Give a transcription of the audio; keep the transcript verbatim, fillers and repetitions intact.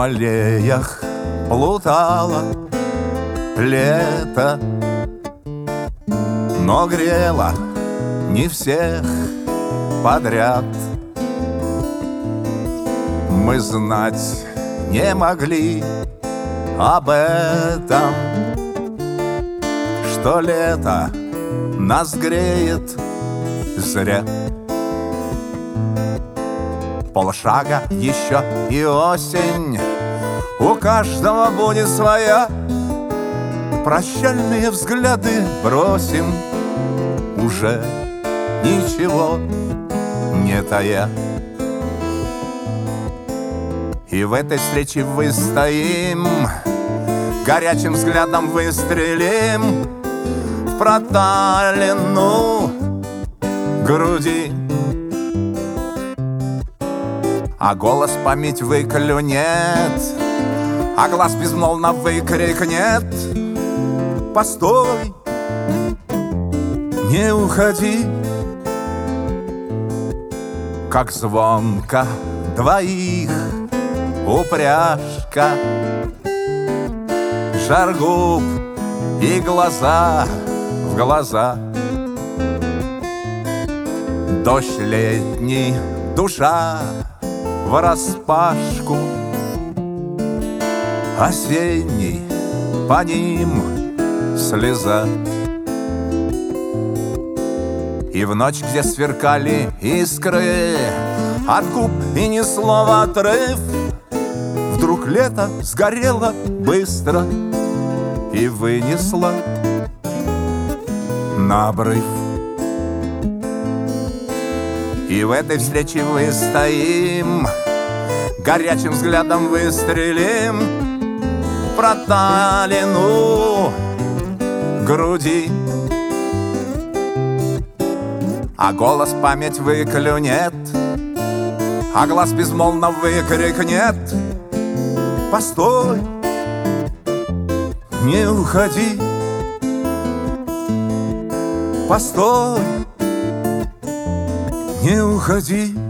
аллеях плутало лето, но грело не всех подряд. Мы знать не могли об этом, что лето нас греет зря. Полшага еще и осень, у каждого будет своя. Прощальные взгляды бросим, уже ничего не тая. И в этой встрече выстоим, горячим взглядом выстрелим в проталину груди. А голос память выклюнет, а глаз безмолвно выкрикнет: постой, не уходи. Как звонко двоих упряжка, жар губ и глаза в глаза. Дождь летний, душа враспашку, осенний по ним слеза. И в ночь, где сверкали искры от губ и ни слова отрыв, вдруг лето сгорело быстро и вынесло на обрыв. И в этой встрече выстоим, горячим взглядом выстрелим в проталину груди. А голос память выклюнет, а глаз безмолвно выкрикнет: постой, не уходи. Постой, не уходи.